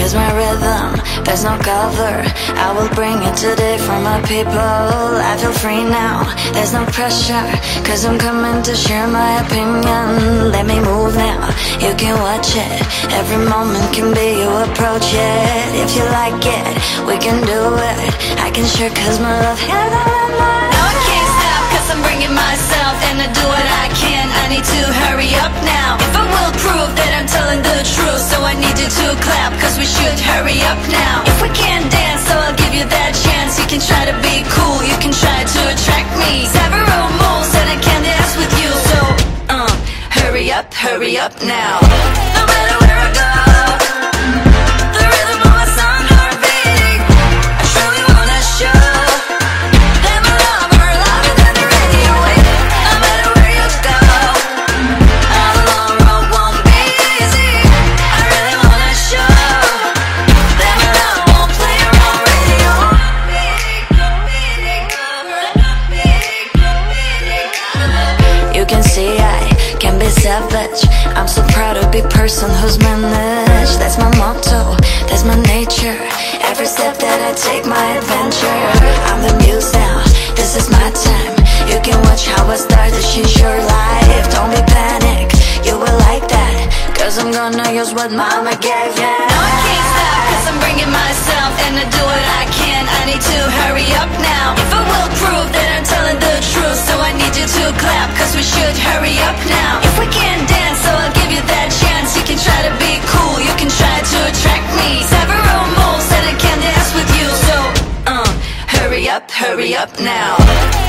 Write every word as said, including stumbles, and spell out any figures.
is my rhythm, there's no cover. I will bring it today for my people. I feel free now, there's no pressure, cause I'm coming to share my opinion. Let me move now, you can watch it. Every moment can be you approach it. If you like it, we can do it. I can share cause my love has all my life. No, I can't stop cause I'm bringing myself, and I do what I can. I need to hurry up now. If I will prove that I'm telling the truth, so I need you to clap cause we should hurry up now. If we can't dance, so I'll give you that chance. You can try to be cool, you can try to attract me. Several moves and I can dance with you, so uh, hurry up, hurry up now. No matter where I go, the rhythm of my song heartbeat, I truly wanna show that my love are louder than the radio wave. No matter where you go, all the long road won't be easy. I really wanna show that my love won't play around radio. You can see I can be savage. I'm so proud to be person who's managed. That's my motto, that's my nature. Every step that I take, my adventure. I'm the muse now, this is my time. You can watch how I start to change your life. Don't be panic, you will like that, cause I'm gonna use what mama gave you. No, I can't stop cause I'm bringing myself, and I do what I can. I need to hurry up now. If I will prove that I'm telling the truth, so I need you to clap cause we should hurry up now. If we can't dance, so I'll give you that chance. You can try to be cool, you can try to attract me. Several moves and I can dance with you, so uh, hurry up, hurry up now.